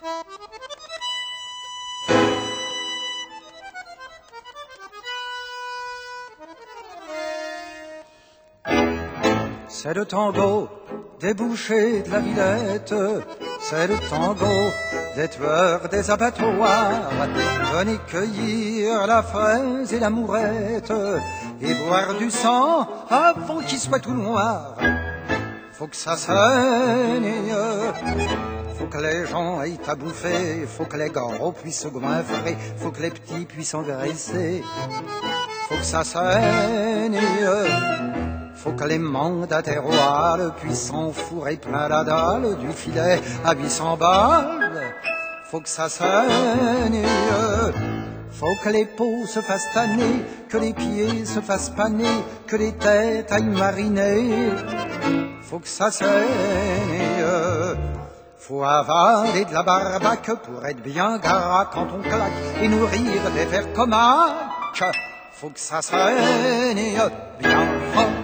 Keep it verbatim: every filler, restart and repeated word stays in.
C'est le tango des bouchers de la Villette, c'est le tango des tueurs des abattoirs. Venez cueillir la fraise et l'amourette et boire du sang avant qu'il soit tout noir. Faut que ça saigne, faut que les gens aillent à bouffer, faut que les gros puissent se goinfrer, faut que les petits puissent engraisser. Faut que ça saigne, faut que les mandataires royaux puissent enfourrer plein la dalle du filet à huit cents balles. Faut que ça saigne, faut que les peaux se fassent tanner, que les pieds se fassent paner, que les têtes aillent mariner. Faut que ça saigne, faut avaler de la barbaque pour être bien gras quand on claque et nourrir des vers comaques. Faut que ça saigne bien fort.